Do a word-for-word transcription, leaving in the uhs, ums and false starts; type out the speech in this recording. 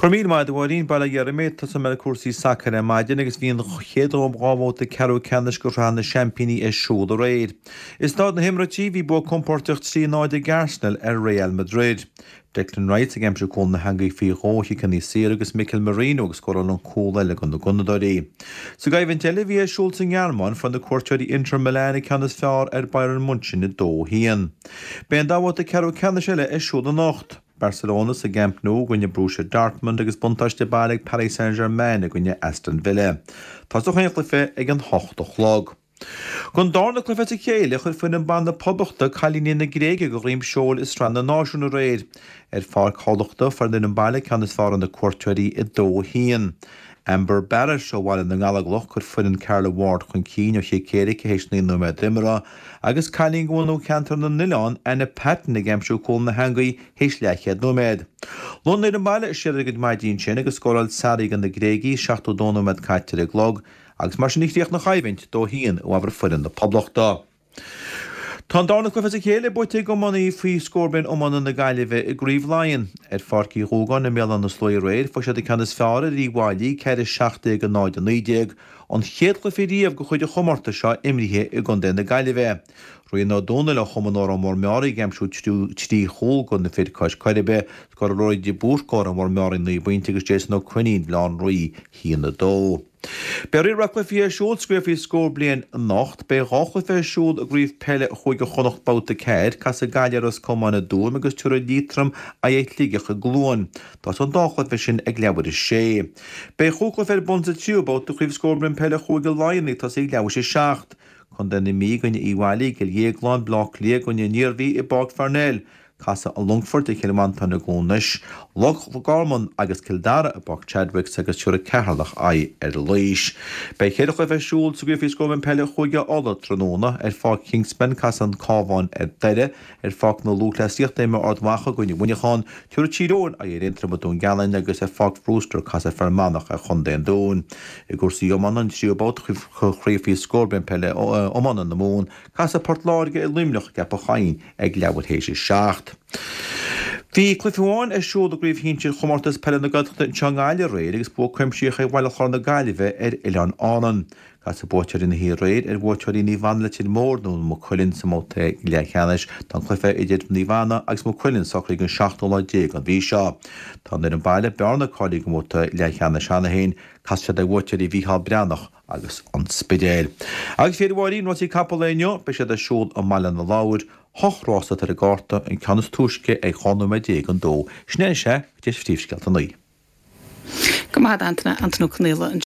Cormíl maid bhhaín bailla dhearmid tá me cuasaí sacr a maidin agus bhíon chéadóm gábhóta ceú ceannas go rán na champíní is siúd a réid. Is nád na himratí bhí bu compórteach trí náid a Arsenal ar Real Madrid. Declan Rice a gemse chun na hangaí fí róí can ní sé agus Mikel Merino agus scoil an cóile gan na gunnadáí. So gaibh teile bhí siúlt an Gearmán fan na cuairteoirí Inter Milan ceannas fearr ar Bayern München na dó hían. Ben dábhóta ceú ceannas eile is siúd a nacht. Barcelona sa Camp Nou gine Borussia Dortmund agus buntáiste bailg Paris Saint-Germain a gine Aston Villa. Tás do chuinchlife ag an hocht o chlog. Gon dána clufa a chéile chur fin an banda poblachta chalíní na gréige go rím seol is strand na náisiún a réid. Er far cholachta far din an bailg can is far an na cuairteoirí i dó hían. Amber Barrett seo bhil na ngalagloch chur fuin Carla Ward chun cín ó sé céirigh héisnaí nó me dimara, agus cailín gúnú cantar na Nilán ana Patton na gemsú cúil na hangaí héis leichéad nó méid. Lún na baile is siad agad maidín sin agus scóráil sarí gan na gréigi seachtó dónú med caiite a glog, agus mar sin níchtíoch na chaimhaint dó hían ó abhar fuin na poblachta. Tá dána clufa a chéile buite go manaí faoi scórbin ómana na gaiileh i gríomh Lion. Ar farcií rógan na mélan na slóí réir fa sé canas fearra í bháilí ceir seachta go náid a nídéag an chéadla féríomh go chuide chomarta seo imrithe i gandé na gaiileh. Roí ná dóna le chomanára mór meáí gemsú trí hól gon na féidircáis caiibe go roiid de búrcóir an mór meáí na buinte agus dééis nó cuinín bláán roí hían na dó. Beir racla fí siúd scuirfií scór blian nacht, be ráchla fé siúd a gríomh peile chuig go chonacht bouta céir, cas a gaiileras commána dúm agus tuair lítram a dhéit lígecha glúin. Tás an dáchla fé sin ag leabhar is sé. Be chúchla fé bunta tíúbát a chríomh scór blian peile chuig go láinnig tás ag leabhar sé seacht. Chun den na mí gonne íhhailí go léagláin blach lé gonne níorhí i bág farnéil. Casa a Longford i Kilmanta na gúnis, Loch Garman agus Kildara a bach Chadwick agus tuair ceharlach ai ar leis. Bei chéadach a bheith siúil sa gríomh scóbhain peile chuige ála tróna ar fá Kingsman cas an cábhain ar deire ar fá na lúchleíocht éime ardhacha gonne bhuiineáin tuair tíróin a dhéon tramadún galan agus ar fá Brewster cas a fermánach a chundéan dún. I gúsaí ommanan siúbát chríomh scóbhain peile ommanan na mún, cas a portláirge i limneach gap a chain ag leabhar hééis seacht. Bhí clufiúáin is siúd a gríomh híntir chomartas peile na gadachta an teangáile réir agus bú cuimsíocha bhile chur na gaiileh ar Ileán Ánan. Gas a bóteir in hí réir ar bhóteir ní bhana le mór nó mo chuilinn sa móta lechanis tá clufa idir ní bhana agus mo chuilinn sacraí an seachtó déag an bhí seo. Tá ar an baile bearna cáilí go móta lechanis seanna hain cas se de bhóteir í bhíá breannach agus an spidéil. Agus féidir bháirí nóí capléineo be sé de siúd an maiile na láir, Hochrása tar a gáta an canas túisce ag chánú me déag an dó. Snéir sé, déis ftíomsceilt an nuí. Go maith Anthony Cnéile an